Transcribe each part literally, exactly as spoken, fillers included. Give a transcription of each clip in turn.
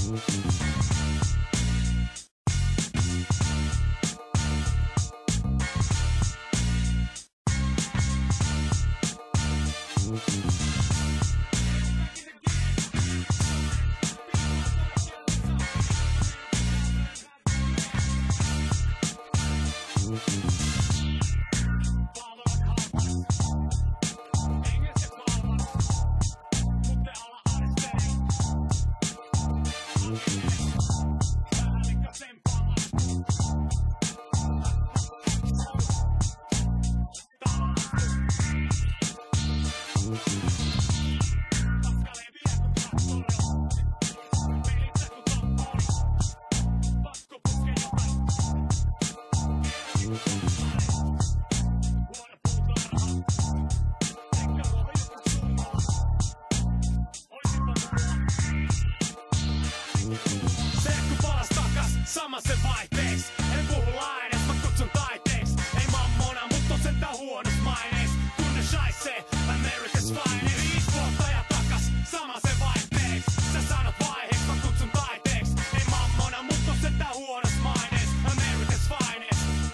Serkku palas takas, sama se vaihteeks. En puhu laajenes, mä kutsun taiteeks. Ei mammona, mut on sentään huonos mainees. Kun ne shaisee, America's fine. Viis vuotta ja takas, sama se vaihteeks. Sä sanot vaiheeks, mä kutsun taiteeks. Ei mammona, mut on sentään huonos mainees. America's fine.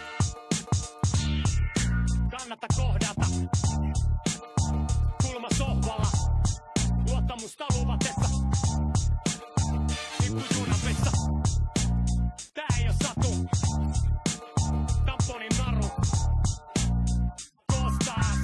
Kannata kohdata kulma sohvalla, luottamusta luvatessa. Juunapessa. Tää ei oo satu. Tamponin naru. Kostaas.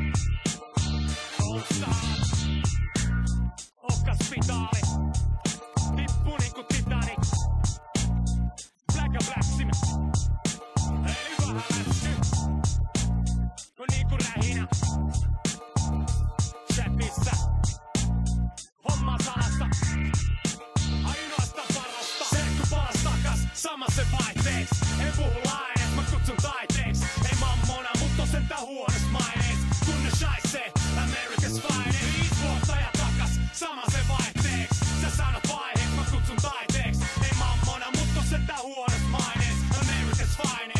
Kostaas. Okkaspitaali. Tippu niinku Titanic. Black and Black Sim. Eli vähän läsky. No niinku rähinä. Chatissä. Homma salassa. Sama se vaihteeks. En puhu laajenes, mä kutsun taiteeks. Ei mammona, mut on sentään huonos mainees. Kun ne shaisee, America's fine. Viis vuotta ja takas, sama se vaihteeks. Sä sanot vaiheeks, mä kutsun taiteeks. Ei mammona, mut on sentään huonos mainees. America's fine.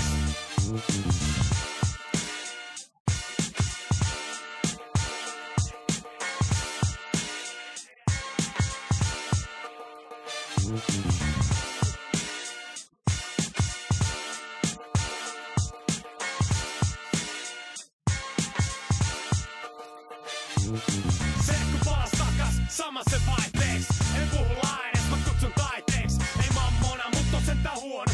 Serkku palas takas, sama se vaihteeks. En puhu laajenes, mä kutsun taiteeks. Ei mammona, mut on sentään huono